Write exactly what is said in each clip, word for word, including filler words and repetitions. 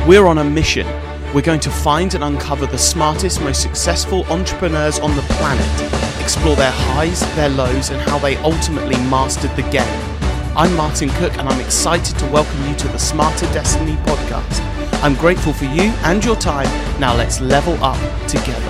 We're on a mission. We're going to find and uncover the smartest, most successful entrepreneurs on the planet, explore their highs, their lows, and how they ultimately mastered the game. I'm Martin Cook, and I'm excited to welcome you to the Smarter Destiny podcast. I'm grateful for you and your time. Now let's level up together.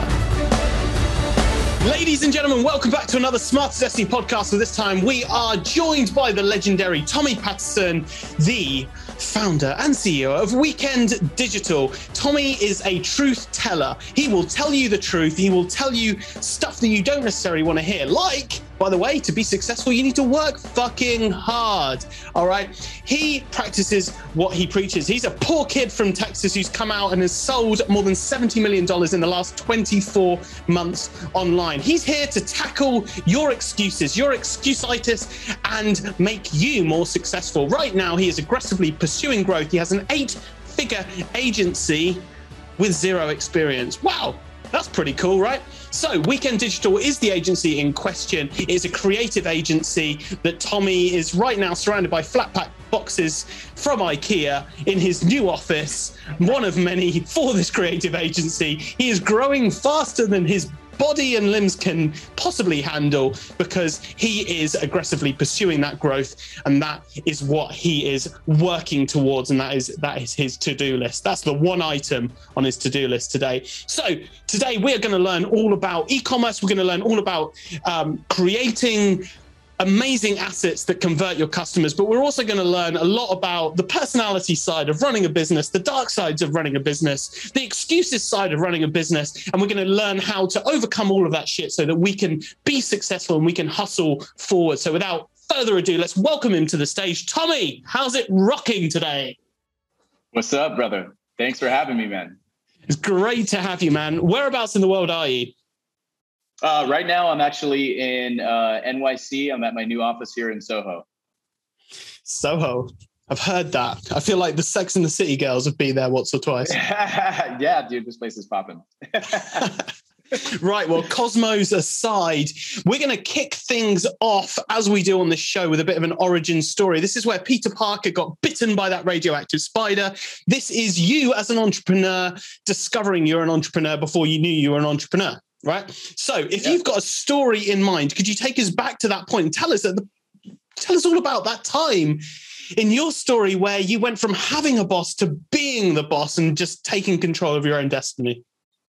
Ladies and gentlemen, welcome back to another Smarter Destiny podcast. So this time we are joined by the legendary Tommy Paterson, the founder and C E O of Weekend Digital. Tommy is a truth teller. He will tell you the truth. He will tell you stuff that you don't necessarily want to hear. Like, by the way, to be successful, you need to work fucking hard. All right. He practices what he preaches. He's a poor kid from Texas who's come out and has sold more than seventy million dollars in the last twenty-four months online. He's here to tackle your excuses, your excuseitis, and make you more successful. Right now, he is aggressively pursuing growth. He has an eight-figure agency with zero experience. Wow. That's pretty cool, right? So Weekend Digital is the agency in question. It's a creative agency that Tommy is right now surrounded by flat pack boxes from IKEA in his new office, one of many for this creative agency. He is growing faster than his body and limbs can possibly handle because he is aggressively pursuing that growth, and that is what he is working towards, and that is that is his to-do list. That's the one item on his to-do list today. So today we are going to learn all about e-commerce. We're going to learn all about um, creating amazing assets that convert your customers, but we're also going to learn a lot about the personality side of running a business, the dark sides of running a business, the excuses side of running a business, and we're going to learn how to overcome all of that shit so that we can be successful and we can hustle forward. So without further ado, let's welcome him to the stage. Tommy, how's it rocking today? What's up, brother? Thanks for having me, man. It's great to have you, man. Whereabouts in the world are you? Uh, right now, I'm actually in uh, N Y C. I'm at my new office here in Soho. Soho. I've heard that. I feel like the Sex and the City girls have been there once or twice. Yeah, dude, this place is popping. Right. Well, Cosmos aside, we're going to kick things off as we do on this show with a bit of an origin story. This is where Peter Parker got bitten by that radioactive spider. This is you as an entrepreneur discovering you're an entrepreneur before you knew you were an entrepreneur. Right. So if yeah. you've got a story in mind, could you take us back to that point and tell us that the, tell us all about that time in your story where you went from having a boss to being the boss and just taking control of your own destiny?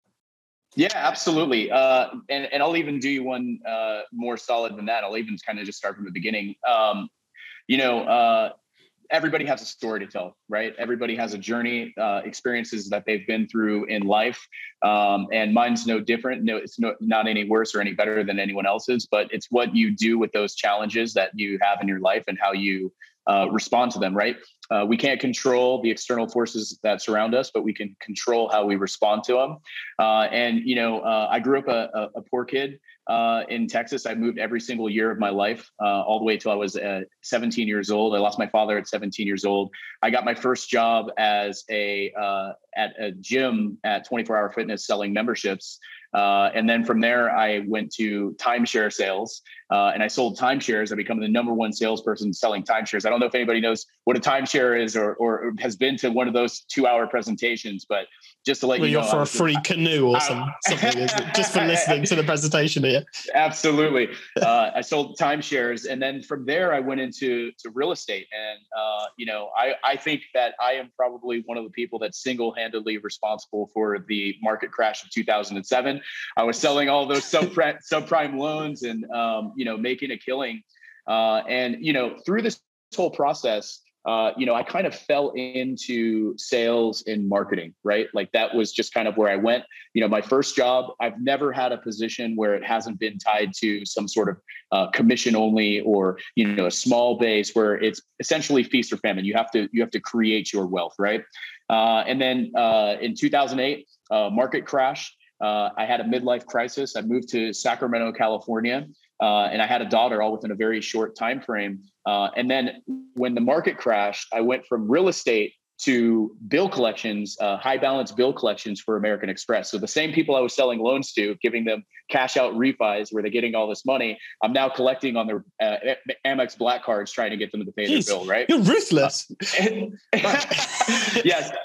Yeah, absolutely. Uh, and, and I'll even do you one uh, more solid than that. I'll even kind of just start from the beginning. Um, you know, uh, everybody has a story to tell, right? Everybody has a journey, uh, experiences that they've been through in life. Um, and mine's no different. No, it's no, not any worse or any better than anyone else's, but it's what you do with those challenges that you have in your life and how you uh, respond to them, right? Uh, we can't control the external forces that surround us, but we can control how we respond to them. Uh, and, you know, uh, I grew up a, a, a poor kid uh, in Texas. I moved every single year of my life, uh, all the way till I was uh, seventeen years old. I lost my father at seventeen years old. I got my first job as a uh, at a gym at twenty-four hour Fitness selling memberships. Uh, and then from there, I went to timeshare sales uh, and I sold timeshares. I became the number one salesperson selling timeshares. I don't know if anybody knows what a timeshare is or, or has been to one of those two hour presentations, but just to let well, you know. You're for a free canoe or some, something, isn't it? Just for listening to the presentation here. Absolutely. Uh, I sold timeshares. And then from there, I went into to real estate. And, uh, you know, I, I think that I am probably one of the people that's single-handedly responsible for the market crash of two thousand seven. I was selling all those subprime, subprime loans and, um, you know, making a killing. Uh, and, you know, through this whole process, uh, you know, I kind of fell into sales and marketing, right? Like that was just kind of where I went. You know, my first job, I've never had a position where it hasn't been tied to some sort of uh, commission only or, you know, a small base where it's essentially feast or famine. You have to, you have to create your wealth, right? Uh, and then uh, in two thousand eight, uh, market crash. Uh, I had a midlife crisis. I moved to Sacramento, California, uh, and I had a daughter all within a very short time frame. Uh, and then when the market crashed, I went from real estate to bill collections, uh, high balance bill collections for American Express. So the same people I was selling loans to, giving them cash out refis where they're getting all this money, I'm now collecting on their uh, Amex Black cards, trying to get them to pay Jeez, their bill, right? You're ruthless. Uh, yes.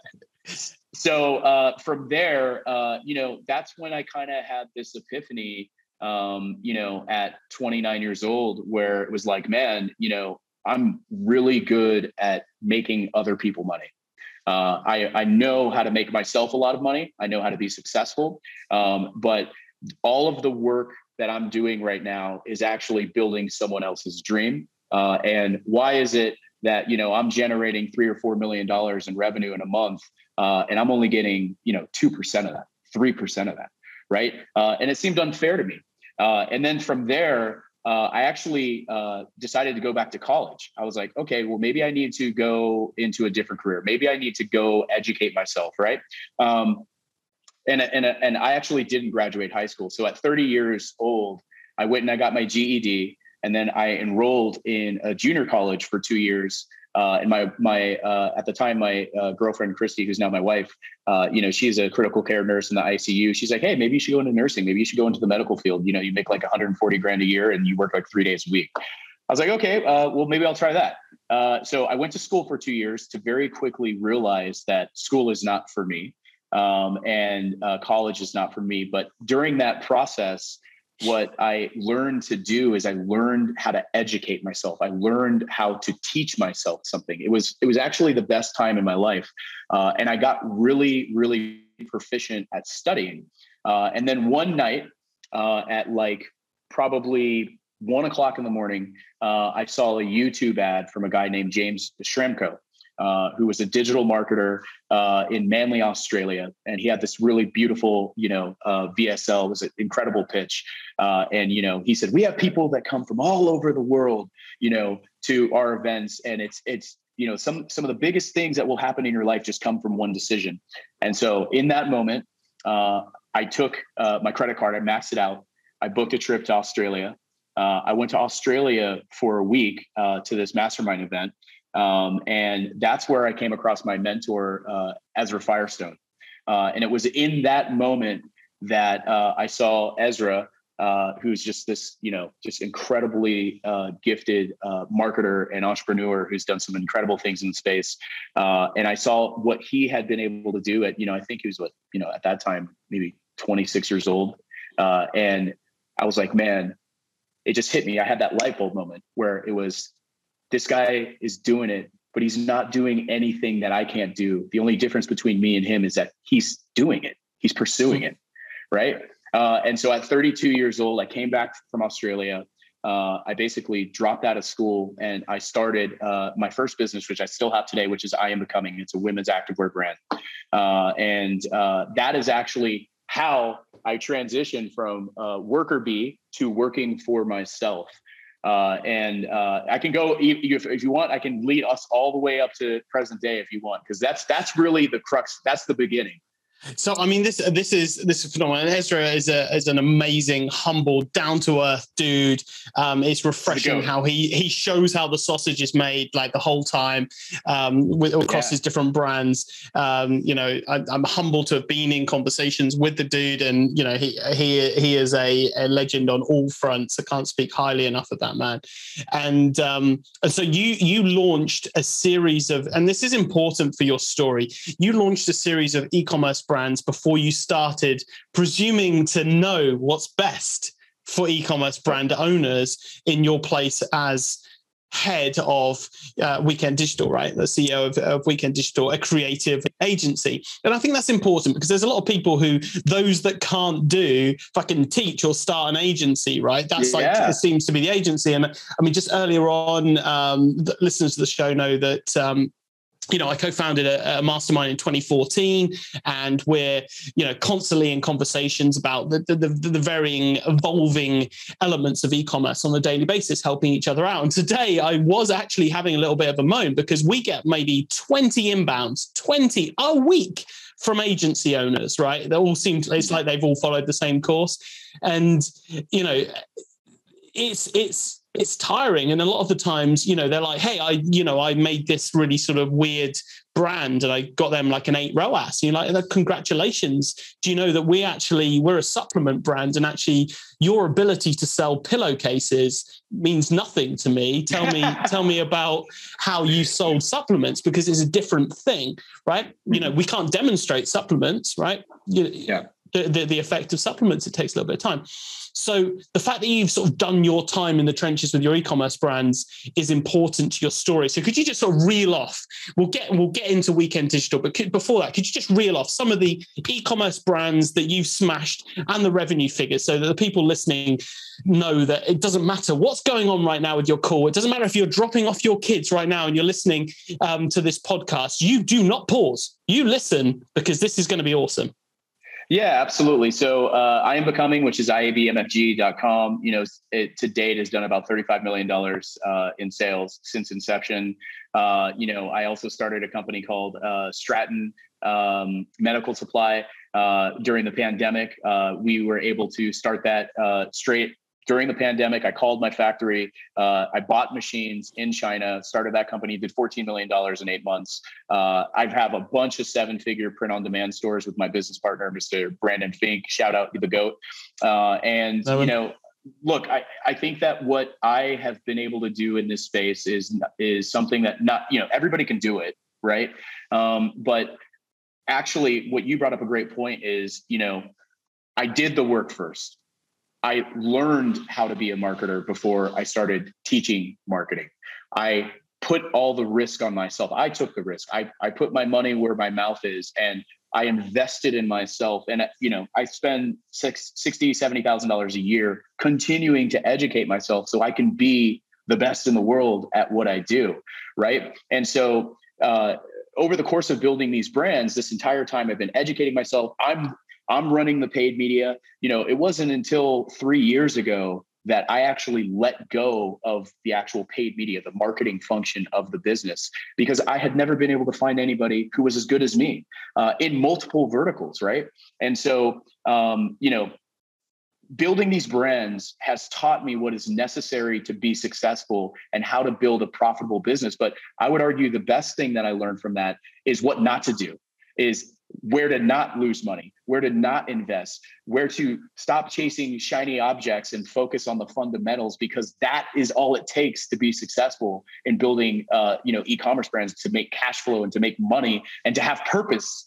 So uh, from there, uh, you know, that's when I kind of had this epiphany, um, you know, at twenty-nine years old, where it was like, man, you know, I'm really good at making other people money. Uh, I, I know how to make myself a lot of money. I know how to be successful. Um, but all of the work that I'm doing right now is actually building someone else's dream. Uh, and why is it that, you know, I'm generating three or four million dollars in revenue in a month, uh, and I'm only getting, you know, two percent of that, three percent of that, right? Uh, and it seemed unfair to me. Uh, and then from there, uh, I actually uh, decided to go back to college. I was like, okay, well, maybe I need to go into a different career. Maybe I need to go educate myself, right? Um, and and and I actually didn't graduate high school. So at thirty years old, I went and I got my G E D. And then I enrolled in a junior college for two years. Uh, and my my uh, at the time, my uh, girlfriend Christy, who's now my wife, uh, you know, she's a critical care nurse in the I C U. She's like, hey, maybe you should go into nursing. Maybe you should go into the medical field. You know, you make like one hundred forty grand a year, and you work like three days a week. I was like, okay, uh, well, maybe I'll try that. Uh, so I went to school for two years to very quickly realize that school is not for me, um, and uh, college is not for me. But during that process, what I learned to do is I learned how to educate myself. I learned how to teach myself something. It was, it was actually the best time in my life. Uh, and I got really, really proficient at studying. Uh, and then one night uh, at like probably one o'clock in the morning, uh, I saw a YouTube ad from a guy named James Schramko, Uh, who was a digital marketer uh, in Manly, Australia. And he had this really beautiful, you know, uh, V S L. It was an incredible pitch. Uh, and, you know, he said, we have people that come from all over the world, you know, to our events. And it's, it's, you know, some, some of the biggest things that will happen in your life just come from one decision. And so in that moment, uh, I took uh, my credit card, I maxed it out. I booked a trip to Australia. Uh, I went to Australia for a week uh, to this mastermind event. Um, and that's where I came across my mentor, uh, Ezra Firestone. Uh, and it was in that moment that uh, I saw Ezra, uh, who's just this, you know, just incredibly uh, gifted uh, marketer and entrepreneur who's done some incredible things in the space. Uh, and I saw what he had been able to do at, you know, I think he was what, you know, at that time, maybe twenty-six years old. Uh, and I was like, man, it just hit me. I had that light bulb moment where it was, this guy is doing it, but he's not doing anything that I can't do. The only difference between me and him is that he's doing it. He's pursuing it. Right. Uh, and so at thirty-two years old, I came back from Australia. Uh, I basically dropped out of school and I started uh, my first business, which I still have today, which is I Am Becoming. It's a women's activewear brand. Uh, and uh, that is actually how I transitioned from uh, worker bee to working for myself. Uh, and uh, I can go if, if you want. I can lead us all the way up to present day if you want, because that's that's really the crux. That's the beginning. So, I mean, this this is this is phenomenal. And Ezra is a is an amazing, humble, down to earth dude. Um, it's refreshing how he he shows how the sausage is made, like the whole time, um, with, across yeah. his different brands. Um, you know, I, I'm humbled to have been in conversations with the dude, and you know, he he he is a, a legend on all fronts. I can't speak highly enough of that man. And um, and so you you launched a series of, and this is important for your story. You launched a series of e-commerce brands before you started presuming to know what's best for e-commerce brand owners in your place as head of uh, Weekend Digital, right? The C E O of, of Weekend Digital, a creative agency. And I think that's important because there's a lot of people who, those that can't do fucking teach or start an agency, right? That's yeah. like, it seems to be the agency. And I mean, just earlier on, um, the listeners to the show know that, um, you know, I co-founded a, a mastermind in twenty fourteen, and we're, you know, constantly in conversations about the, the, the, the varying evolving elements of e-commerce on a daily basis, helping each other out. And today I was actually having a little bit of a moan because we get maybe twenty inbounds, twenty a week from agency owners, right? They all seem to, it's like they've all followed the same course. And, you know, it's, it's, it's tiring. And a lot of the times, you know, they're like, hey, I, you know, I made this really sort of weird brand and I got them like an eight R O A S. And you're like, congratulations. Do you know that we actually, we're a supplement brand, and actually your ability to sell pillowcases means nothing to me. Tell me, tell me about how you sold supplements, because it's a different thing, right? You know, we can't demonstrate supplements, right? You, yeah. The, the, the effect of supplements, it takes a little bit of time. So the fact that you've sort of done your time in the trenches with your e-commerce brands is important to your story. So could you just sort of reel off, we'll get, we'll get into Weekend Digital, but could, before that, could you just reel off some of the e-commerce brands that you've smashed and the revenue figures, so that the people listening know that it doesn't matter what's going on right now with your call. It doesn't matter if you're dropping off your kids right now and you're listening um, to this podcast, you do not pause. You listen, because this is going to be awesome. Yeah, absolutely. So uh, I Am Becoming, which is I A B M F G dot com, you know, it to date has done about thirty-five million dollars uh, in sales since inception. Uh, you know, I also started a company called uh, Stratton um, Medical Supply uh, during the pandemic. Uh, we were able to start that uh, straight during the pandemic. I called my factory. Uh, I bought machines in China, started that company, did fourteen million dollars in eight months. Uh, I have a bunch of seven-figure print-on-demand stores with my business partner, Mister Brandon Fink. Shout out to the GOAT. Uh, and, you know, look, I, I think that what I have been able to do in this space is, is something that not, you know, everybody can do it, right? Um, but actually, what you brought up a great point is, you know, I did the work first. I learned how to be a marketer before I started teaching marketing. I put all the risk on myself. I took the risk. I, I put my money where my mouth is, and I invested in myself. And, you know, I spend six, sixty, seventy thousand dollars a year continuing to educate myself so I can be the best in the world at what I do. Right. And so uh, over the course of building these brands, this entire time I've been educating myself. I'm I'm running the paid media. You know, it wasn't until three years ago that I actually let go of the actual paid media, the marketing function of the business, because I had never been able to find anybody who was as good as me uh, in multiple verticals, right? And so, um, you know, building these brands has taught me what is necessary to be successful and how to build a profitable business. But I would argue the best thing that I learned from that is what not to do, is where to not lose money, where to not invest, where to stop chasing shiny objects and focus on the fundamentals, because that is all it takes to be successful in building, uh, you know, e-commerce brands, to make cash flow and to make money and to have purpose.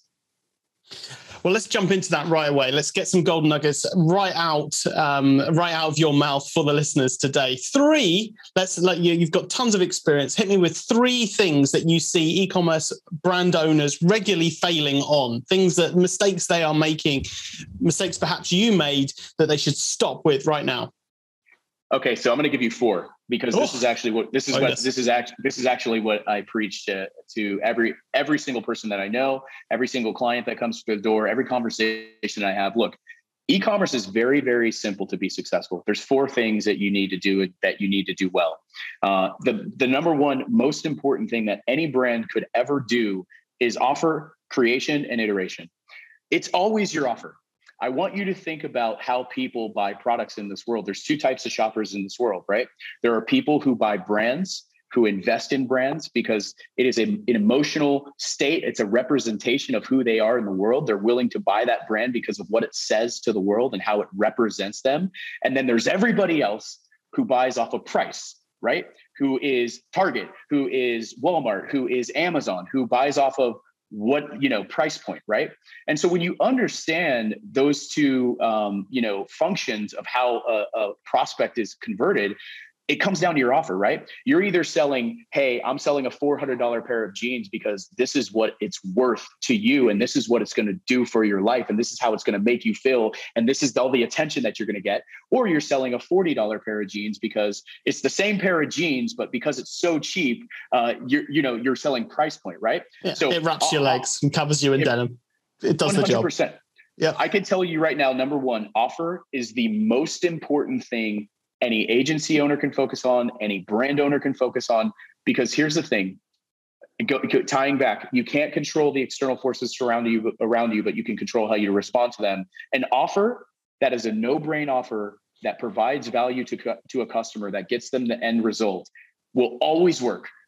Well, let's jump into that right away. Let's get some gold nuggets right out, um, right out of your mouth for the listeners today. Three. Let's let you. You've got tons of experience. Hit me with three things that you see e-commerce brand owners regularly failing on. Things that mistakes they are making, mistakes perhaps you made that they should stop with right now. Okay, so I'm going to give you four, because oh. this is actually what this is. Oh, what yes. this is actually this is actually what I preach to to every every single person that I know, every single client that comes through the door, every conversation I have. Look, e-commerce is very, very simple to be successful. There's four things that you need to do that you need to do well. Uh, the the number one most important thing that any brand could ever do is offer, creation, and iteration. It's always your offer. I want you to think about how people buy products in this world. There's two types of shoppers in this world, right? There are people who buy brands, who invest in brands because it is a, an emotional state. It's a representation of who they are in the world. They're willing to buy that brand because of what it says to the world and how it represents them. And then there's everybody else who buys off of price, right? Who is Target, who is Walmart, who is Amazon, who buys off of what, you know, price point, right? And so when you understand those two, um, you know, functions of how a, a prospect is converted, it comes down to your offer, right? You're either selling, hey, I'm selling a four hundred dollars pair of jeans because this is what it's worth to you, and this is what it's going to do for your life, and this is how it's going to make you feel, and this is all the attention that you're going to get. Or you're selling a forty dollars pair of jeans because it's the same pair of jeans, but because it's so cheap, uh, you're, you know, you're selling price point, right? Yeah, so it wraps uh, your legs and covers you in it, denim. It does the job. one hundred percent. Yeah, I can tell you right now, number one, offer is the most important thing any agency owner can focus on, any brand owner can focus on, because here's the thing, go, go, tying back, you can't control the external forces surrounding you, around you, but you can control how you respond to them. An offer that is a no-brain offer that provides value to, to a customer, that gets them the end result, will always work.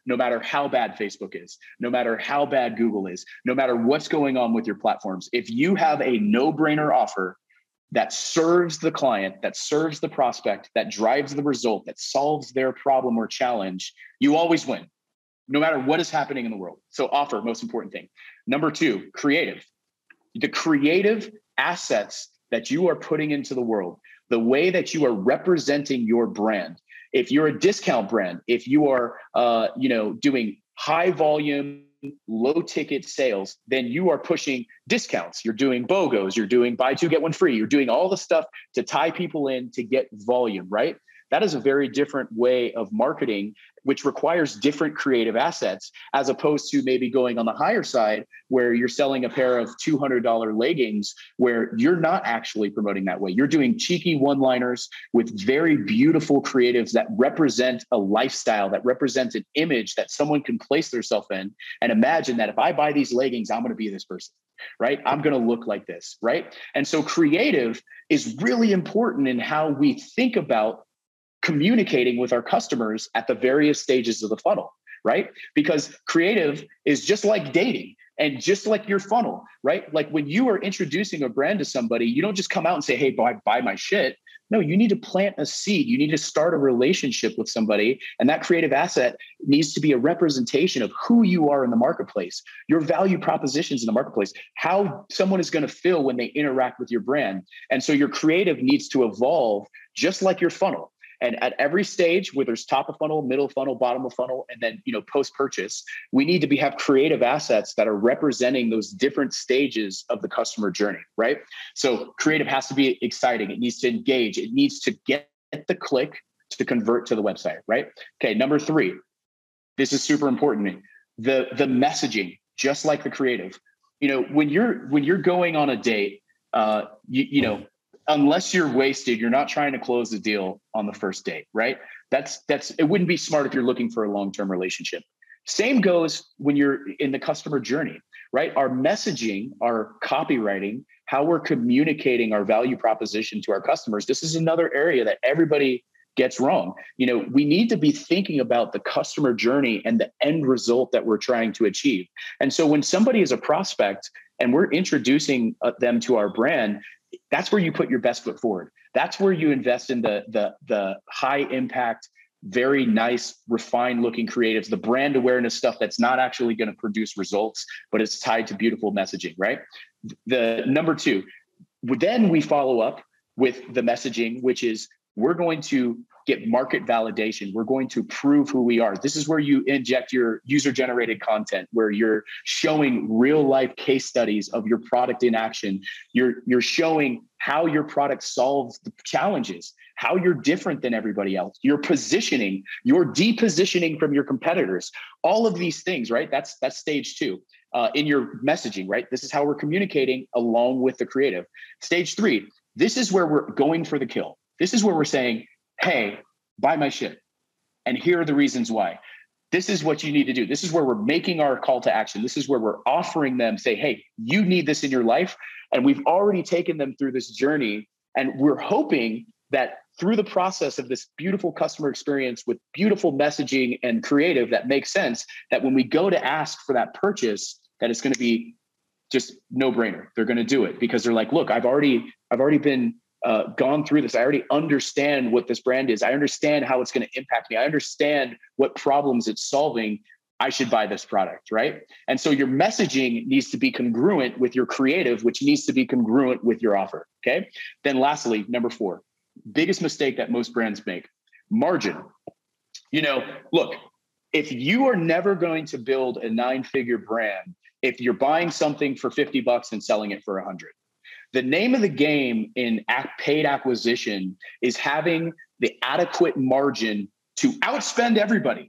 no matter how bad Facebook is, no matter how bad Google is, no matter what's going on with your platforms. If you have a no-brainer offer that serves the client, that serves the prospect, that drives the result, that solves their problem or challenge, you always win, no matter what is happening in the world. So offer, most important thing. Number two, creative. The creative assets that you are putting into the world, the way that you are representing your brand. If you're a discount brand, if you are, uh, you know, doing high volume, low ticket sales, then you are pushing discounts. You're doing BOGOs. You're doing buy two, get one free. You're doing all the stuff to tie people in to get volume, right? That is a very different way of marketing, which requires different creative assets, as opposed to maybe going on the higher side where you're selling a pair of two hundred dollars leggings where you're not actually promoting that way. You're doing cheeky one-liners with very beautiful creatives that represent a lifestyle, that represent an image that someone can place themselves in and imagine that if I buy these leggings, I'm going to be this person, right? I'm going to look like this, right? And so creative is really important in how we think about communicating with our customers at the various stages of the funnel, right? Because creative is just like dating and just like your funnel, right? Like when you are introducing a brand to somebody, you don't just come out and say, hey, buy, buy my shit. No, you need to plant a seed. You need to start a relationship with somebody. And that creative asset needs to be a representation of who you are in the marketplace, your value propositions in the marketplace, how someone is going to feel when they interact with your brand. And so your creative needs to evolve just like your funnel. And at every stage, whether it's top of funnel, middle funnel, bottom of funnel, and then, you know, post-purchase, we need to be have creative assets that are representing those different stages of the customer journey, right? So creative has to be exciting. It needs to engage. It needs to get the click to convert to the website, right? Okay, number three, this is super important to me. The, the messaging, just like the creative. You know, when you're when you're going on a date, uh, you, you know, unless you're wasted, you're not trying to close the deal on the first date, right? That's, that's, it wouldn't be smart if you're looking for a long-term relationship. Same goes when you're in the customer journey, right? Our messaging, our copywriting, how we're communicating our value proposition to our customers. This is another area that everybody gets wrong. You know, we need to be thinking about the customer journey and the end result that we're trying to achieve. And so when somebody is a prospect and we're introducing them to our brand, that's where you put your best foot forward. That's where you invest in the, the, the high impact, very nice, refined looking creatives, the brand awareness stuff that's not actually going to produce results, but it's tied to beautiful messaging, right? The number two, then we follow up with the messaging, which is we're going to get market validation. We're going to prove who we are. This is where you inject your user-generated content, where you're showing real-life case studies of your product in action. You're, you're showing how your product solves the challenges, how you're different than everybody else. You're positioning, you're depositioning from your competitors. All of these things, right? That's, that's stage two. Uh, in your messaging, right? This is how we're communicating along with the creative. Stage three, this is where we're going for the kill. This is where we're saying, hey, buy my shit. And here are the reasons why. This is what you need to do. This is where we're making our call to action. This is where we're offering them, say, hey, you need this in your life. And we've already taken them through this journey. And we're hoping that through the process of this beautiful customer experience with beautiful messaging and creative that makes sense, that when we go to ask for that purchase, that it's going to be just no brainer. They're going to do it because they're like, look, I've already, I've already been Uh, gone through this. I already understand what this brand is. I understand how it's going to impact me. I understand what problems it's solving. I should buy this product, right? And so your messaging needs to be congruent with your creative, which needs to be congruent with your offer, okay? Then lastly, number four, biggest mistake that most brands make, margin. You know, look, if you are never going to build a nine-figure brand, if you're buying something for fifty bucks and selling it for a hundred, the name of the game in paid acquisition is having the adequate margin to outspend everybody.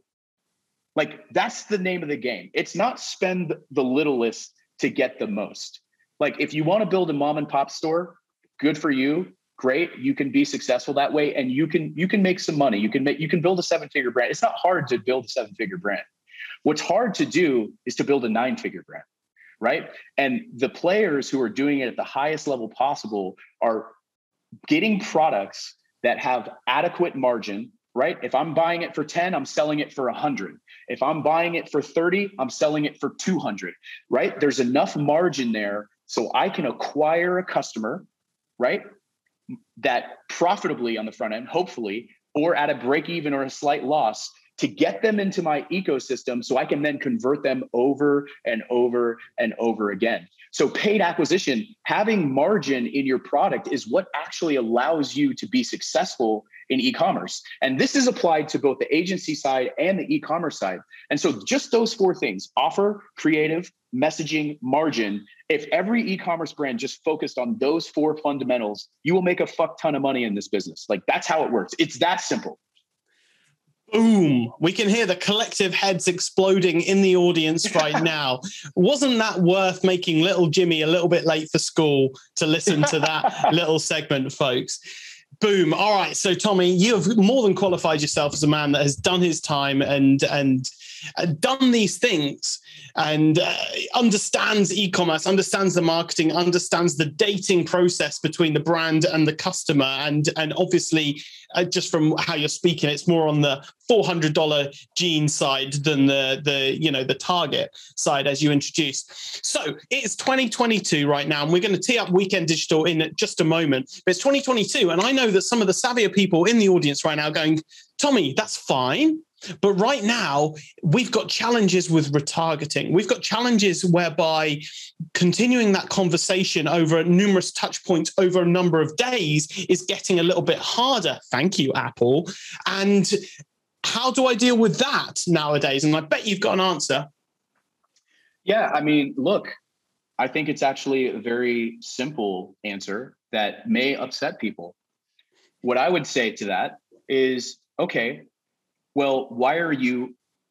Like that's the name of the game. It's not spend the littlest to get the most. Like if you want to build a mom and pop store, good for you. Great. You can be successful that way. And you can, you can make some money. You can make, you can build a seven figure brand. It's not hard to build a seven figure brand. What's hard to do is to build a nine figure brand. Right. And the players who are doing it at the highest level possible are getting products that have adequate margin, right? If I'm buying it for ten, I'm selling it for one hundred. If I'm buying it for thirty, I'm selling it for two hundred, right? There's enough margin there so I can acquire a customer, right? That profitably on the front end, hopefully, or at a break even or a slight loss, to get them into my ecosystem so I can then convert them over and over and over again. So paid acquisition, having margin in your product is what actually allows you to be successful in e-commerce. And this is applied to both the agency side and the e-commerce side. And so just those four things: offer, creative, messaging, margin. If every e-commerce brand just focused on those four fundamentals, you will make a fuck ton of money in this business. Like, that's how it works. It's that simple. Boom. We can hear the collective heads exploding in the audience right now. Wasn't that worth making little Jimmy a little bit late for school to listen to that little segment, folks? Boom. All right. So, Tommy, you have more than qualified yourself as a man that has done his time and and uh, done these things and uh, understands e-commerce, understands the marketing, understands the dating process between the brand and the customer. And, and obviously, uh, just from how you're speaking, it's more on the four hundred dollars gene side than the, the, you know, the target side, as you introduced. So it's twenty twenty-two right now, and we're going to tee up Weekend Digital in just a moment. But it's twenty twenty-two, and I know that some of the savvier people in the audience right now going, Tommy, that's fine. But right now, we've got challenges with retargeting. We've got challenges whereby continuing that conversation over numerous touch points over a number of days is getting a little bit harder. Thank you, Apple. And how do I deal with that nowadays? And I bet you've got an answer. Yeah, I mean, look, I think it's actually a very simple answer that may upset people. What I would say to that is, okay, well, why are you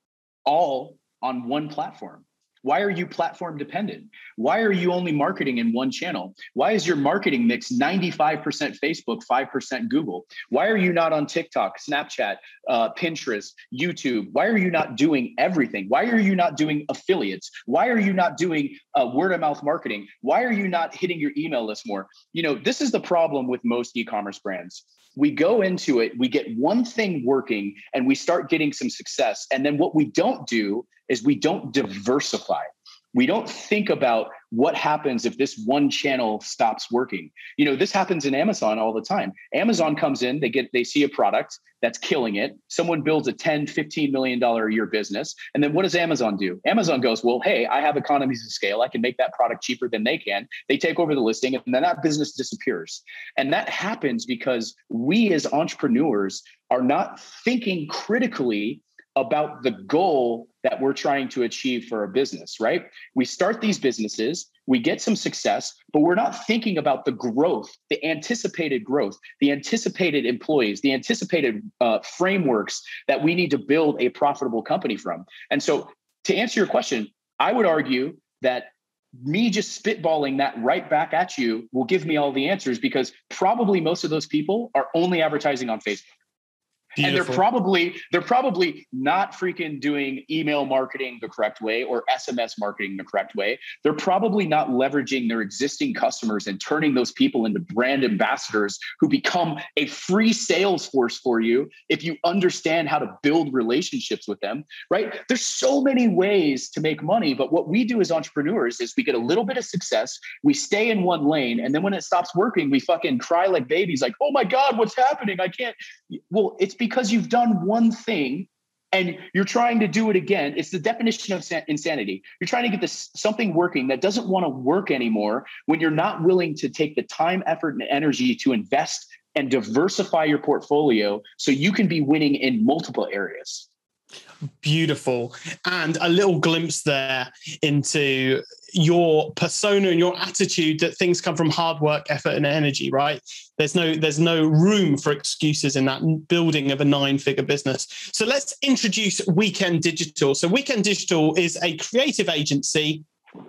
all on one platform? Why are you platform dependent? Why are you only marketing in one channel? Why is your marketing mix ninety-five percent Facebook, five percent Google? Why are you not on TikTok, Snapchat, uh, Pinterest, YouTube? Why are you not doing everything? Why are you not doing affiliates? Why are you not doing uh, word of mouth marketing? Why are you not hitting your email list more? You know, this is the problem with most e-commerce brands. We go into it, we get one thing working, and we start getting some success. And then what we don't do is we don't diversify. We don't think about what happens if this one channel stops working. You know, this happens in Amazon all the time. Amazon comes in, they get, they see a product that's killing it. Someone builds a ten, fifteen million dollars a year business. And then what does Amazon do? Amazon goes, well, hey, I have economies of scale. I can make that product cheaper than they can. They take over the listing, and then that business disappears. And that happens because we as entrepreneurs are not thinking critically about the goal that we're trying to achieve for a business, right? We start these businesses, we get some success, but we're not thinking about the growth, the anticipated growth, the anticipated employees, the anticipated uh, frameworks that we need to build a profitable company from. And so to answer your question, I would argue that me just spitballing that right back at you will give me all the answers, because probably most of those people are only advertising on Facebook. Beautiful. And they're probably they're probably not freaking doing email marketing the correct way or S M S marketing the correct way. They're probably not leveraging their existing customers and turning those people into brand ambassadors who become a free sales force for you if you understand how to build relationships with them, right? There's so many ways to make money, but what we do as entrepreneurs is we get a little bit of success, we stay in one lane, and then when it stops working, we fucking cry like babies, like, oh my God, what's happening? I can't. Well, it's because you've done one thing and you're trying to do it again. It's the definition of insanity. You're trying to get this something working that doesn't want to work anymore when you're not willing to take the time, effort, and energy to invest and diversify your portfolio so you can be winning in multiple areas. Beautiful. And a little glimpse there into your persona and your attitude that things come from hard work, effort, and energy, right? There's no, there's no room for excuses in that building of a nine-figure business. So let's introduce Weekend Digital. So Weekend Digital is a creative agency.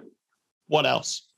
What else?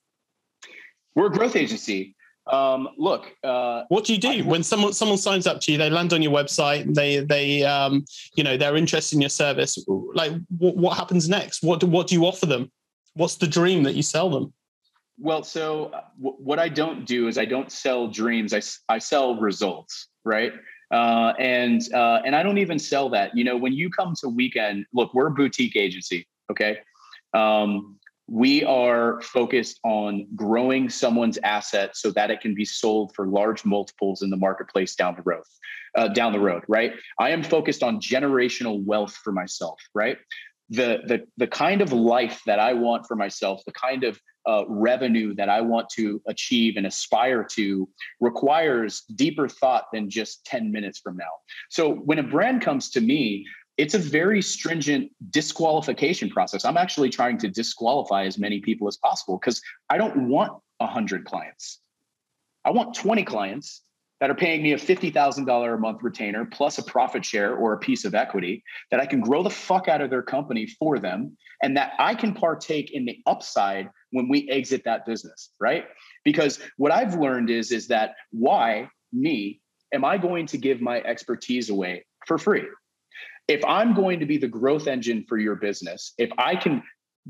We're a growth agency. Um, look, uh, what do you do I, when someone someone signs up to you? They land on your website. They they um, you know, they're interested in your service. Like, what, what happens next? What do, what do you offer them? What's the dream that you sell them? Well, so w- what I don't do is I don't sell dreams. I I sell results, right? Uh, and uh, and I don't even sell that. You know, when you come to Weekend, look, we're a boutique agency. Okay. Um, we are focused on growing someone's asset so that it can be sold for large multiples in the marketplace down the road, uh, down the road, right? I am focused on generational wealth for myself, right? The, the, the kind of life that I want for myself, the kind of uh, revenue that I want to achieve and aspire to requires deeper thought than just ten minutes from now. So when a brand comes to me, it's a very stringent disqualification process. I'm actually trying to disqualify as many people as possible because I don't want one hundred clients. I want twenty clients that are paying me a fifty thousand dollars a month retainer plus a profit share or a piece of equity that I can grow the fuck out of their company for them and that I can partake in the upside when we exit that business, right? Because what I've learned is, is that why me am I going to give my expertise away for free? If I'm going to be the growth engine for your business, if I can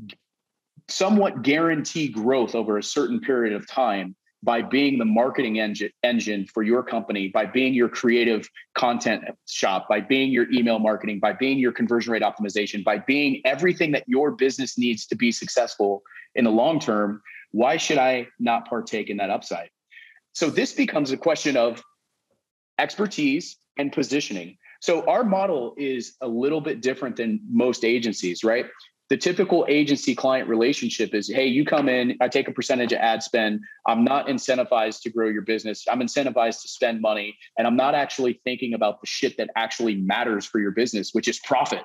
somewhat guarantee growth over a certain period of time by being the marketing engine, engine for your company, by being your creative content shop, by being your email marketing, by being your conversion rate optimization, by being everything that your business needs to be successful in the long term, why should I not partake in that upside? So this becomes a question of expertise and positioning. So our model is a little bit different than most agencies, right? The typical agency client relationship is, hey, you come in, I take a percentage of ad spend. I'm not incentivized to grow your business. I'm incentivized to spend money. And I'm not actually thinking about the shit that actually matters for your business, which is profit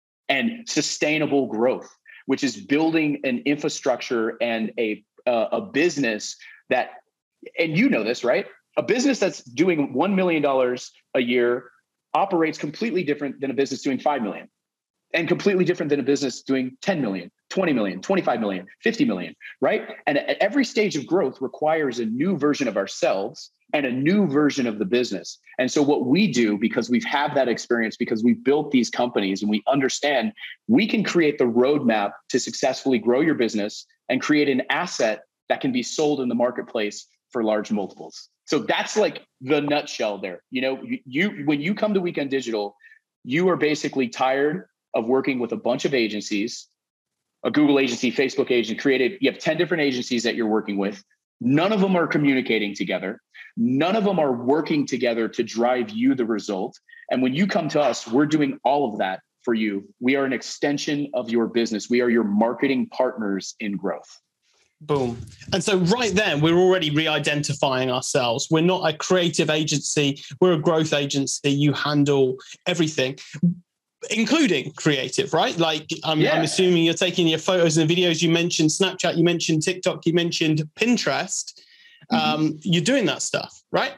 and sustainable growth, which is building an infrastructure and a, uh, a business that, and you know this, right? A business that's doing one million dollars a year operates completely different than a business doing five million and completely different than a business doing ten million, twenty million, twenty-five million, fifty million, right? And at every stage of growth requires a new version of ourselves and a new version of the business. And so what we do, because we've had that experience, because we've built these companies and we understand we can create the roadmap to successfully grow your business and create an asset that can be sold in the marketplace for large multiples. So that's like the nutshell there. You know, you, you when you come to Weekend Digital, you are basically tired of working with a bunch of agencies, a Google agency, Facebook agency, creative. You have ten different agencies that you're working with. None of them are communicating together. None of them are working together to drive you the result. And when you come to us, we're doing all of that for you. We are an extension of your business. We are your marketing partners in growth. Boom. And so right then, we're already re-identifying ourselves. We're not a creative agency. We're a growth agency. You handle everything, including creative, right? Like I'm, yeah. I'm assuming you're taking your photos and videos. You mentioned Snapchat, you mentioned TikTok, you mentioned Pinterest. Mm-hmm. Um, you're doing that stuff, right?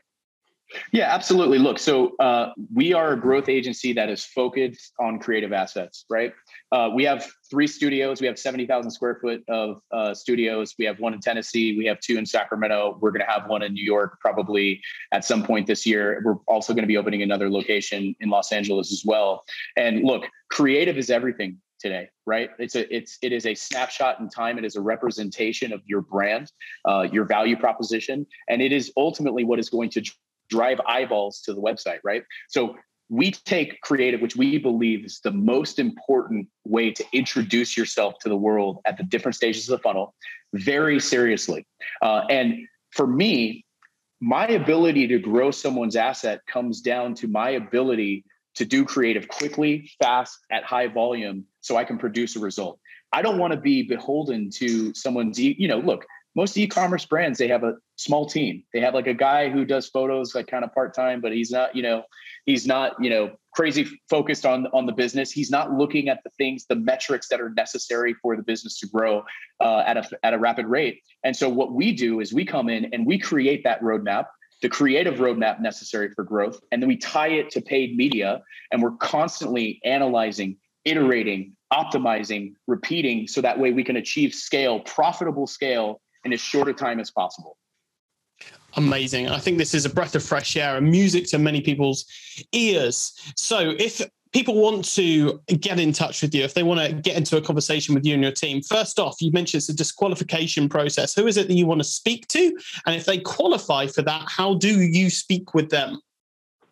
Yeah, absolutely. Look, so uh, we are a growth agency that is focused on creative assets, right? Uh, we have three studios. We have seventy thousand square foot of uh, studios. We have one in Tennessee. We have two in Sacramento. We're going to have one in New York probably at some point this year. We're also going to be opening another location in Los Angeles as well. And look, creative is everything today, right? It's a, it's, it is a snapshot in time. It is a representation of your brand, uh, your value proposition. And it is ultimately what is going to drive eyeballs to the website, right? So we take creative, which we believe is the most important way to introduce yourself to the world at the different stages of the funnel, very seriously. Uh, and for me, my ability to grow someone's asset comes down to my ability to do creative quickly, fast, at high volume, so I can produce a result. I don't want to be beholden to someone's, you know, look, most e-commerce brands, they have a small team. They have like a guy who does photos like kind of part-time, but he's not, you know, he's not, you know, crazy focused on, on the business. He's not looking at the things, the metrics that are necessary for the business to grow uh, at a, at a rapid rate. And so what we do is we come in and we create that roadmap, the creative roadmap necessary for growth. And then we tie it to paid media. And we're constantly analyzing, iterating, optimizing, repeating. So that way we can achieve scale, profitable scale, in as short a time as possible. Amazing. I think this is a breath of fresh air and music to many people's ears. So if people want to get in touch with you, if they want to get into a conversation with you and your team, first off, you mentioned it's a disqualification process. Who is it that you want to speak to? And if they qualify for that, how do you speak with them?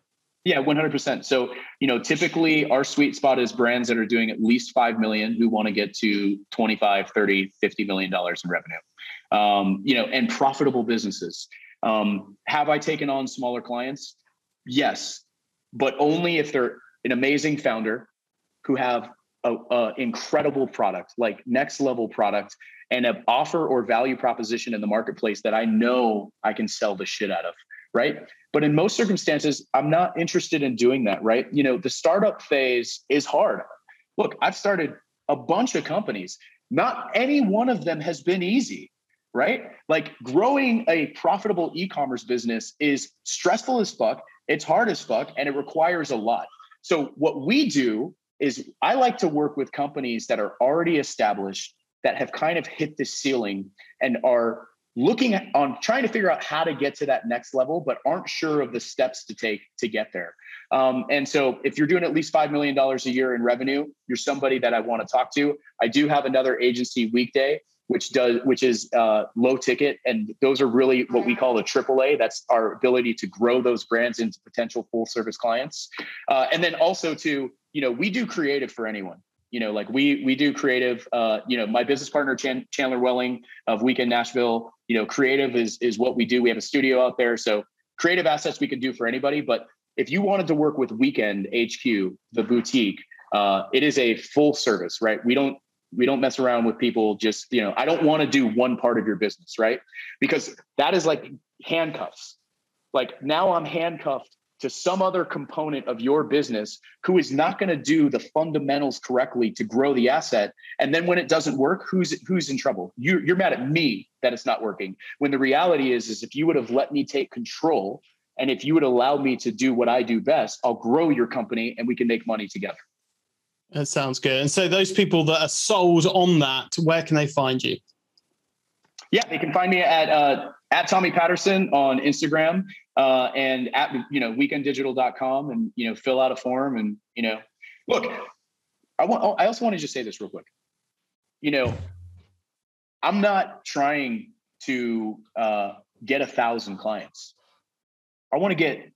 Yeah, one hundred percent. So, you know, typically our sweet spot is brands that are doing at least five million who want to get to twenty-five, thirty, fifty million dollars in revenue, um, you know, and profitable businesses. Um, have I taken on smaller clients? Yes, but only if they're an amazing founder who have a, a incredible product, like next level product, and an offer or value proposition in the marketplace that I know I can sell the shit out of. Right. But in most circumstances, I'm not interested in doing that. Right. You know, the startup phase is hard. Look, I've started a bunch of companies. Not any one of them has been easy. Right. Like growing a profitable e-commerce business is stressful as fuck. It's hard as fuck. And it requires a lot. So what we do is I like to work with companies that are already established, that have kind of hit the ceiling and are looking at, on trying to figure out how to get to that next level, but aren't sure of the steps to take to get there. Um, and so if you're doing at least five million dollars a year in revenue, you're somebody that I want to talk to. I do have another agency, Weekday, which does, which is uh, low ticket. And those are really what we call a triple A. That's our ability to grow those brands into potential full service clients. Uh, and then also to, you know, we do creative for anyone. You know, like we we do creative. Uh, you know, my business partner Chan- Chandler Welling of Weekend Nashville. You know, creative is is what we do. We have a studio out there, so creative assets we can do for anybody. But if you wanted to work with Weekend H Q, the boutique, uh, it is a full service, right? We don't we don't mess around with people. Just, you know, I don't want to do one part of your business, right? Because that is like handcuffs. Like now I'm handcuffed to some other component of your business who is not going to do the fundamentals correctly to grow the asset. And then when it doesn't work, who's who's in trouble? You're, you're mad at me that it's not working. When the reality is, is if you would have let me take control and if you would allow me to do what I do best, I'll grow your company and we can make money together. That sounds good. And so those people that are sold on that, where can they find you? Yeah, they can find me at uh, at Tommy Patterson on Instagram uh, and at, you know, weekend digital dot com, and, you know, fill out a form. And, you know, look, I want, I also want to just say this real quick. You know, I'm not trying to uh, get a thousand clients. I want to get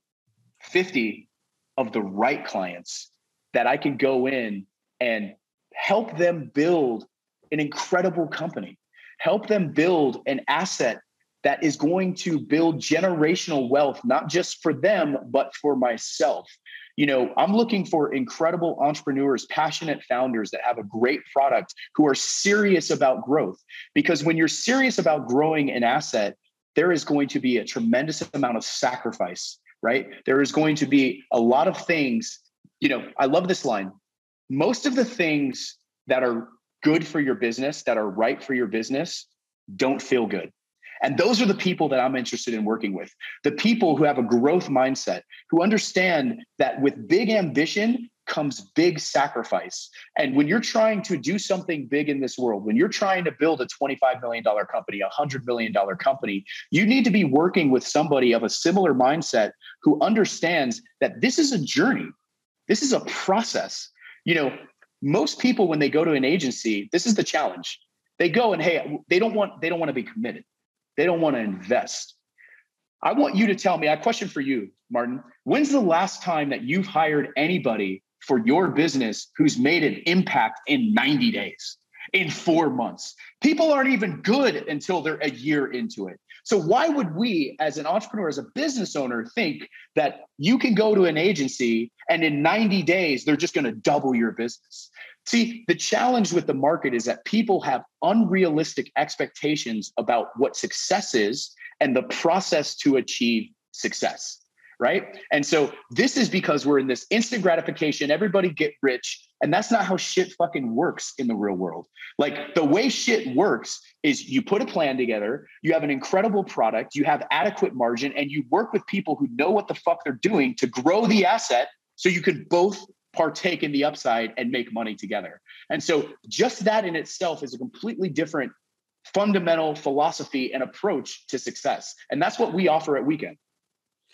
fifty of the right clients that I can go in and help them build an incredible company. Help them build an asset that is going to build generational wealth, not just for them, but for myself. You know, I'm looking for incredible entrepreneurs, passionate founders that have a great product, who are serious about growth. Because when you're serious about growing an asset, there is going to be a tremendous amount of sacrifice, right? There is going to be a lot of things. You know, I love this line. Most of the things that are good for your business, that are right for your business, don't feel good. And those are the people that I'm interested in working with. The people who have a growth mindset, who understand that with big ambition comes big sacrifice. And when you're trying to do something big in this world, when you're trying to build a twenty-five million dollars company, a one hundred million dollars company, you need to be working with somebody of a similar mindset who understands that this is a journey. This is a process. You know, most people, when they go to an agency, this is the challenge. They go and, hey, they don't want, they don't want to be committed. They don't want to invest. I want you to tell me, I have a question for you, Martin. When's the last time that you've hired anybody for your business who's made an impact in ninety days, in four months? People aren't even good until they're a year into it. So why would we, as an entrepreneur, as a business owner, think that you can go to an agency and in ninety days, they're just going to double your business? See, the challenge with the market is that people have unrealistic expectations about what success is and the process to achieve success, right? And so this is because we're in this instant gratification, everybody get rich. And that's not how shit fucking works in the real world. Like the way shit works is you put a plan together, you have an incredible product, you have adequate margin, and you work with people who know what the fuck they're doing to grow the asset so you can both partake in the upside and make money together. And so just that in itself is a completely different fundamental philosophy and approach to success. And that's what we offer at Weekend.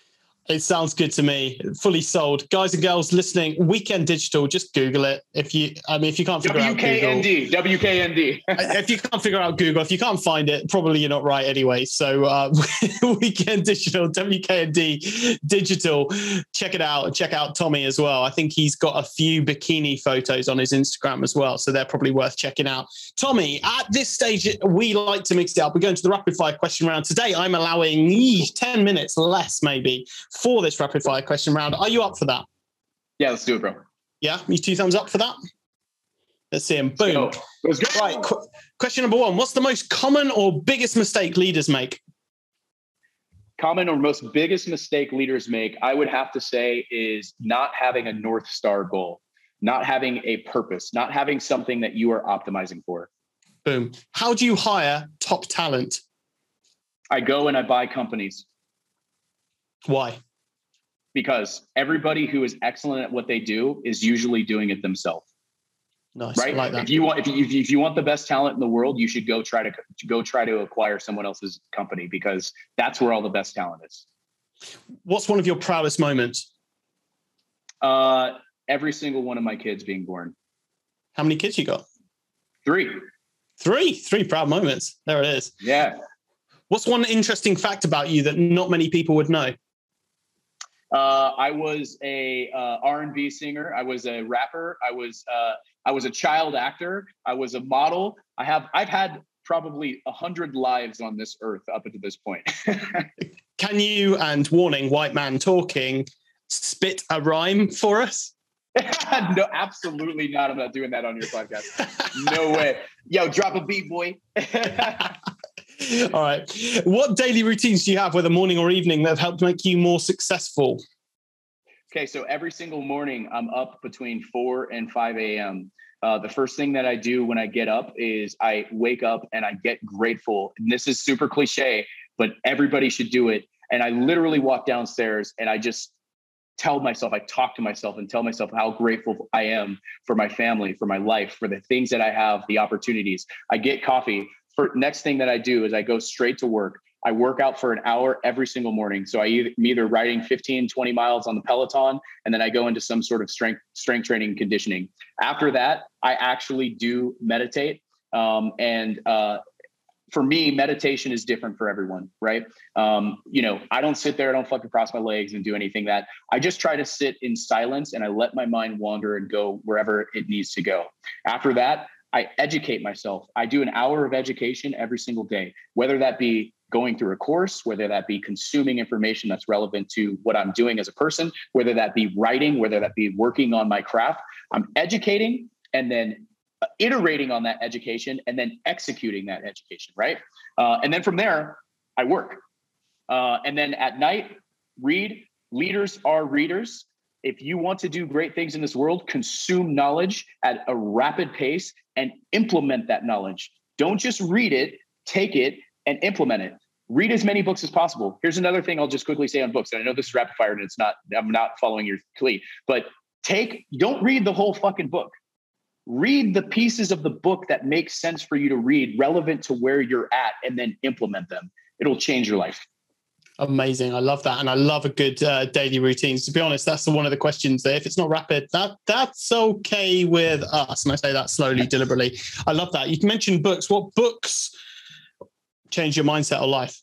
It sounds good to me. Fully sold. Guys and girls listening, Weekend Digital, just Google it. If you, I mean, if you can't figure out Google. W K N D. If you can't figure out Google, if you can't find it, probably you're not right anyway. So uh, Weekend Digital, W K N D Digital. Check it out. Check out Tommy as well. I think he's got a few bikini photos on his Instagram as well. So they're probably worth checking out. Tommy, at this stage, we like to mix it up. We're going to the rapid fire question round. Today, I'm allowing ten minutes less maybe for this rapid fire question round. Are you up for that? Yeah, let's do it, bro. Yeah, you two thumbs up for that? Let's see him. Boom. Let's go. Let's go. Right. Qu- question number one. What's the most common or biggest mistake leaders make? Common or most biggest mistake leaders make, I would have to say, is not having a North Star goal, not having a purpose, not having something that you are optimizing for. Boom. How do you hire top talent? I go and I buy companies. Why? Because everybody who is excellent at what they do is usually doing it themselves. Nice. Right. I like that. If you want, if you, if you want the best talent in the world, you should go try to go try to acquire someone else's company, because that's where all the best talent is. What's one of your proudest moments? Uh, every single one of my kids being born. How many kids you got? Three. Three. Three proud moments. There it is. Yeah. What's one interesting fact about you that not many people would know? Uh, I was a uh, R and B singer. I was a rapper. I was uh, I was a child actor. I was a model. I have I've had probably a hundred lives on this earth up until this point. Can you, and warning, white man talking, spit a rhyme for us? No, absolutely not. I'm not doing that on your podcast. No way. Yo, drop a beat, boy. All right. What daily routines do you have, whether morning or evening, that have helped make you more successful? Okay, so every single morning I'm up between four and five a.m. Uh, the first thing that I do when I get up is I wake up and I get grateful. And this is super cliche, but everybody should do it. And I literally walk downstairs and I just tell myself, I talk to myself and tell myself how grateful I am for my family, for my life, for the things that I have, the opportunities. I get coffee. For next thing that I do is I go straight to work. I work out for an hour every single morning. So I either, I'm either riding fifteen, twenty miles on the Peloton, and then I go into some sort of strength, strength training conditioning. After that, I actually do meditate. Um, and uh, for me, meditation is different for everyone, right? Um, you know, I don't sit there, I don't fucking cross my legs and do anything that I just try to sit in silence and I let my mind wander and go wherever it needs to go. After that, I educate myself. I do an hour of education every single day, whether that be going through a course, whether that be consuming information that's relevant to what I'm doing as a person, whether that be writing, whether that be working on my craft. I'm educating and then iterating on that education and then executing that education, right? Uh, and then from there, I work. Uh, and then at night, read. Leaders are readers. If you want to do great things in this world, consume knowledge at a rapid pace and implement that knowledge. Don't just read it, take it and implement it. Read as many books as possible. Here's another thing I'll just quickly say on books. And I know this is rapid fire and it's not, I'm not following your lead, but take, don't read the whole fucking book. Read the pieces of the book that make sense for you to read, relevant to where you're at, and then implement them. It'll change your life. Amazing. I love that. And I love a good uh, daily routine. To be honest, that's one of the questions there. If it's not rapid, that that's okay with us. And I say that slowly, deliberately. I love that. You mentioned books. What books change your mindset or life?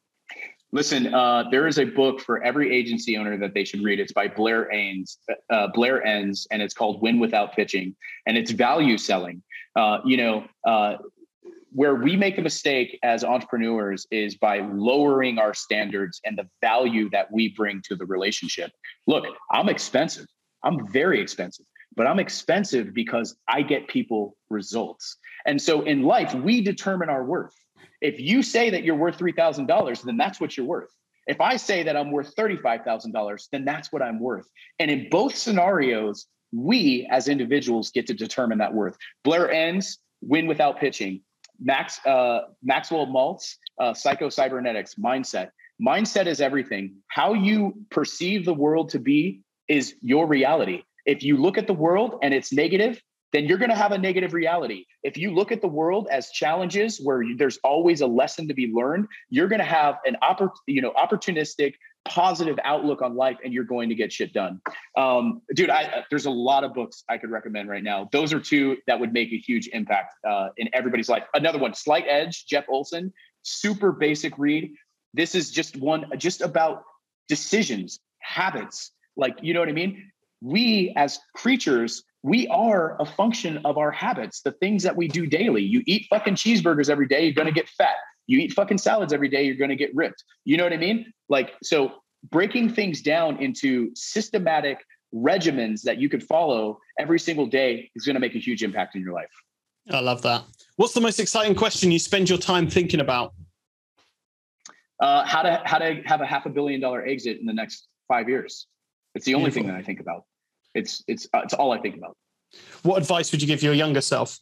Listen, uh, there is a book for every agency owner that they should read. It's by Blair Enns, uh, Blair Enns, and it's called Win Without Pitching. And it's value selling. Uh, you know, uh, where we make a mistake as entrepreneurs is by lowering our standards and the value that we bring to the relationship. Look, I'm expensive. I'm very expensive, but I'm expensive because I get people results. And so in life, we determine our worth. If you say that you're worth three thousand dollars, then that's what you're worth. If I say that I'm worth thirty-five thousand dollars, then that's what I'm worth. And in both scenarios, we as individuals get to determine that worth. Blair Enns, Win Without Pitching. Max uh, Maxwell Maltz, uh, Psycho-Cybernetics, Mindset. Mindset is everything. How you perceive the world to be is your reality. If you look at the world and it's negative, then you're going to have a negative reality. If you look at the world as challenges where you, there's always a lesson to be learned, you're going to have an oppor- you know, opportunistic, positive outlook on life, and you're going to get shit done. Um, dude, I, there's a lot of books I could recommend right now. Those are two that would make a huge impact uh, in everybody's life. Another one, Slight Edge, Jeff Olson, super basic read. This is just one, just about decisions, habits. Like, you know what I mean? We as creatures, we are a function of our habits, the things that we do daily. You eat fucking cheeseburgers every day, you're going to get fat. You eat fucking salads every day, you're going to get ripped. You know what I mean? Like, so breaking things down into systematic regimens that you could follow every single day is going to make a huge impact in your life. I love that. What's the most exciting question you spend your time thinking about? Uh, how to how to have a half a billion dollar exit in the next five years. It's the only Beautiful. thing that I think about. It's it's uh, it's all I think about. What advice would you give your younger self?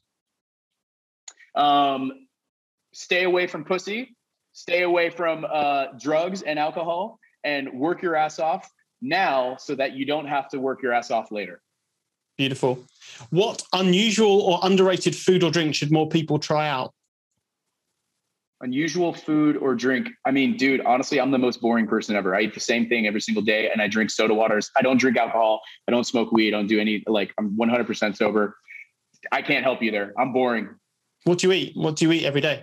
Um, stay away from pussy, stay away from uh, drugs and alcohol, and work your ass off now so that you don't have to work your ass off later. Beautiful. What unusual or underrated food or drink should more people try out? Unusual food or drink. I mean, dude, honestly, I'm the most boring person ever. I eat the same thing every single day and I drink soda waters. I don't drink alcohol. I don't smoke weed. I don't do any, like, I'm one hundred percent sober. I can't help you there. I'm boring. What do you eat? What do you eat every day?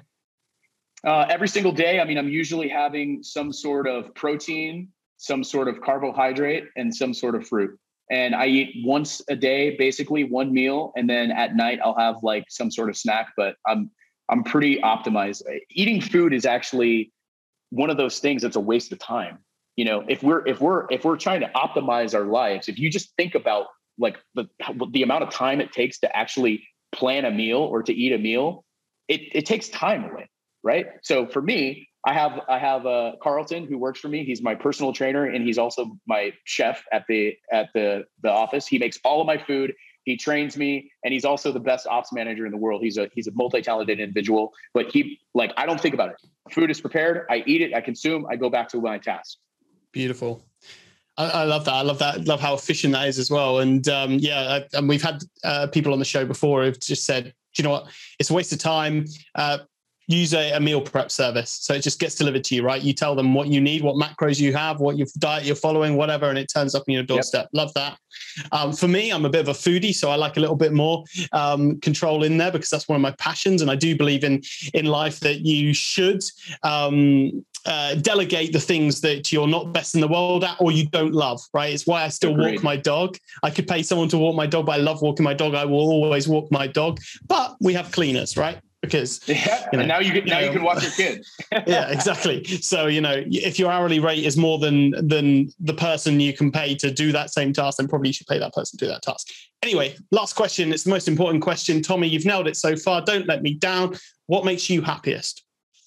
Uh, every single day. I mean, I'm usually having some sort of protein, some sort of carbohydrate, and some sort of fruit. And I eat once a day, basically one meal. And then at night I'll have like some sort of snack, but I'm, I'm pretty optimized. Eating food is actually one of those things that's a waste of time. You know, if we're, if we're, if we're trying to optimize our lives, if you just think about like the, the amount of time it takes to actually plan a meal or to eat a meal, it, it takes time away. Right. So for me, I have, I have uh, Carlton who works for me. He's my personal trainer and he's also my chef at the, at the, the office. He makes all of my food. He trains me and he's also the best ops manager in the world. He's a, he's a multi-talented individual, but he like, I don't think about it. Food is prepared. I eat it. I consume, I go back to my task. Beautiful. I, I love that. I love that. Love how efficient that is as well. And um, yeah, I, and we've had uh, people on the show before who've just said, do you know what? It's a waste of time. Uh, use a, a meal prep service. So it just gets delivered to you, right? You tell them what you need, what macros you have, what your diet you're following, whatever, and it turns up on your doorstep. Yep. Love that. Um, for me, I'm a bit of a foodie, so I like a little bit more um, control in there because that's one of my passions. And I do believe in, in life that you should um, uh, delegate the things that you're not best in the world at or you don't love, right? It's why I still Agreed. walk my dog. I could pay someone to walk my dog, but I love walking my dog. I will always walk my dog, but we have cleaners, right? Because yeah, you know, and now you can now you, know, you can watch your kid. Yeah, exactly. So you know, if your hourly rate is more than than the person you can pay to do that same task, then probably you should pay that person to do that task. Anyway, last question. It's the most important question. Tommy, you've nailed it so far. Don't let me down. What makes you happiest?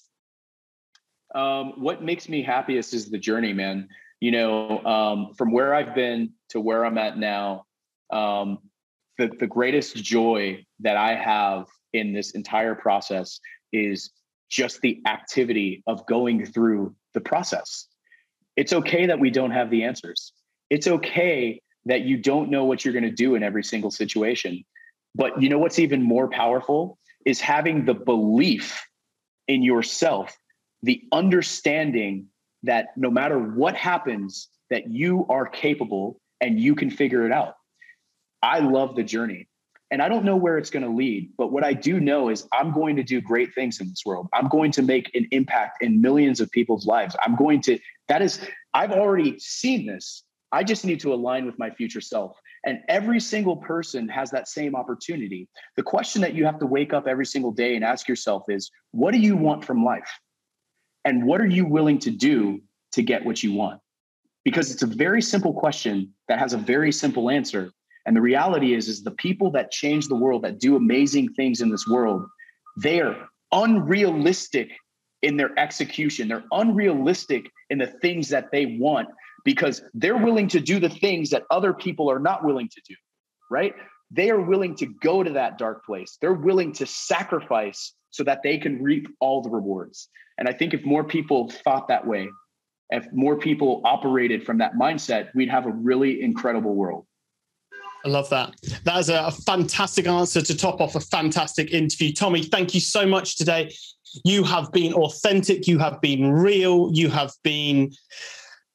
Um, what makes me happiest is the journey, man. You know, um, from where I've been to where I'm at now, um, the the greatest joy that I have in this entire process is just the activity of going through the process. It's okay that we don't have the answers. It's okay that you don't know what you're going to do in every single situation. But you know what's even more powerful is having the belief in yourself, the understanding that no matter what happens, that you are capable and you can figure it out. I love the journey. And I don't know where it's going to lead, but what I do know is I'm going to do great things in this world. I'm going to make an impact in millions of people's lives. I'm going to, that is, I've already seen this. I just need to align with my future self. And every single person has that same opportunity. The question that you have to wake up every single day and ask yourself is, what do you want from life? And what are you willing to do to get what you want? Because it's a very simple question that has a very simple answer. And the reality is, is the people that change the world, that do amazing things in this world, they are unrealistic in their execution. They're unrealistic in the things that they want because they're willing to do the things that other people are not willing to do, right? They are willing to go to that dark place. They're willing to sacrifice so that they can reap all the rewards. And I think if more people thought that way, if more people operated from that mindset, we'd have a really incredible world. I love that. That is a fantastic answer to top off a fantastic interview. Tommy, thank you so much today. You have been authentic. You have been real. You have been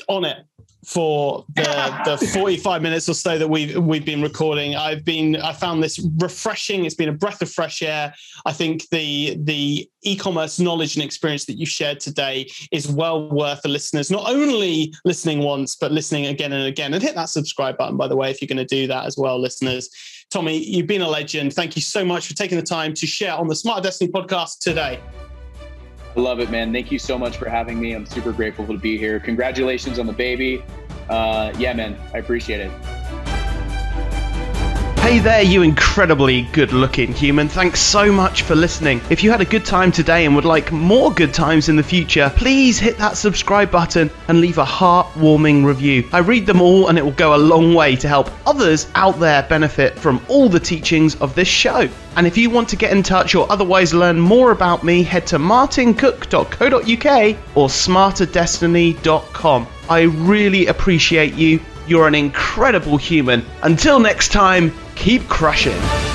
on it for the, the forty-five minutes or so that we've we've been recording. I've been I found this refreshing. It's been a breath of fresh air. I think the the e-commerce knowledge and experience that you shared today is well worth the listeners not only listening once but listening again and again. And hit that subscribe button, by the way, if you're going to do that as well, listeners. Tommy, you've been a legend. Thank you so much for taking the time to share on the Smarter Destiny podcast today. I love it, man. Thank you so much for having me. I'm super grateful to be here. Congratulations on the baby. Uh, yeah, man, I appreciate it. Hey there, you incredibly good-looking human. Thanks so much for listening. If you had a good time today and would like more good times in the future, please hit that subscribe button and leave a heartwarming review. I read them all and it will go a long way to help others out there benefit from all the teachings of this show. And if you want to get in touch or otherwise learn more about me, head to martin cook dot co dot uk or smarter destiny dot com. I really appreciate you. You're an incredible human. Until next time, keep crushing.